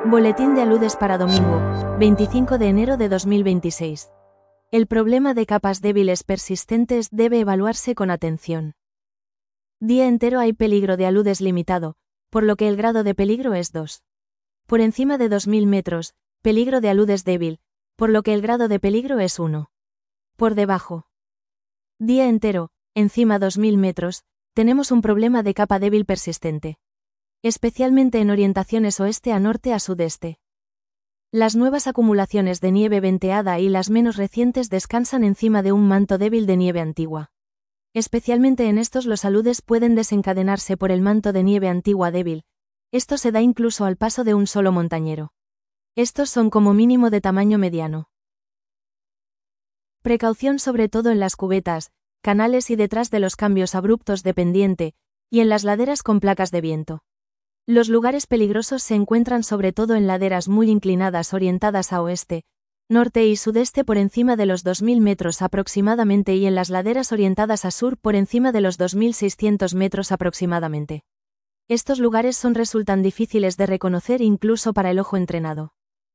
Boletín de aludes para domingo, 25 de enero de 2026. El problema de capas débiles persistentes debe evaluarse con atención. Día entero hay peligro de aludes limitado, por lo que el grado de peligro es 2. Por encima de 2000 metros, peligro de aludes débil, por lo que el grado de peligro es 1. Por debajo. Día entero, encima 2000 metros, tenemos un problema de capa débil persistente. Especialmente en orientaciones oeste a norte a sudeste. Las nuevas acumulaciones de nieve venteada y las menos recientes descansan encima de un manto débil de nieve antigua. Especialmente en estos los aludes pueden desencadenarse por el manto de nieve antigua débil. Esto se da incluso al paso de un solo montañero. Estos son como mínimo de tamaño mediano. Precaución sobre todo en las cubetas, canales y detrás de los cambios abruptos de pendiente, y en las laderas con placas de viento. Los lugares peligrosos se encuentran sobre todo en laderas muy inclinadas orientadas a oeste, norte y sudeste por encima de los 2000 metros aproximadamente y en las laderas orientadas a sur por encima de los 2600 metros aproximadamente. Estos lugares resultan difíciles de reconocer incluso para el ojo entrenado.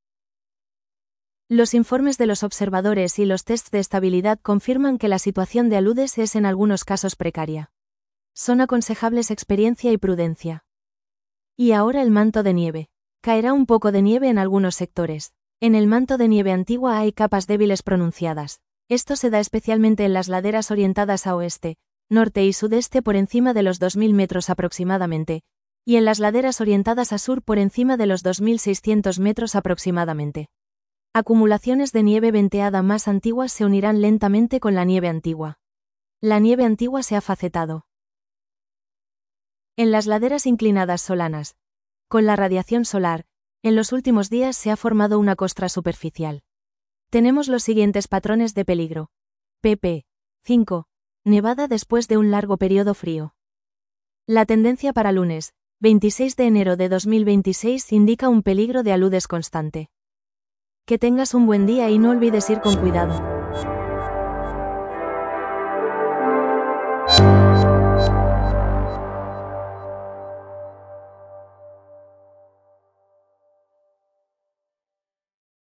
Los informes de los observadores y los tests de estabilidad confirman que la situación de aludes es en algunos casos precaria. Son aconsejables experiencia y prudencia. Y ahora el manto de nieve. Caerá un poco de nieve en algunos sectores. En el manto de nieve antigua hay capas débiles pronunciadas. Esto se da especialmente en las laderas orientadas a oeste, norte y sudeste por encima de los 2000 metros aproximadamente, y en las laderas orientadas a sur por encima de los 2600 metros aproximadamente. Acumulaciones de nieve venteada más antiguas se unirán lentamente con la nieve antigua. La nieve antigua se ha facetado. En las laderas inclinadas solanas, con la radiación solar, en los últimos días se ha formado una costra superficial. Tenemos los siguientes patrones de peligro. pp. 5. Nevada después de un largo periodo frío. La tendencia para lunes, 26 de enero de 2026 indica un peligro de aludes constante. Que tengas un buen día y no olvides ir con cuidado.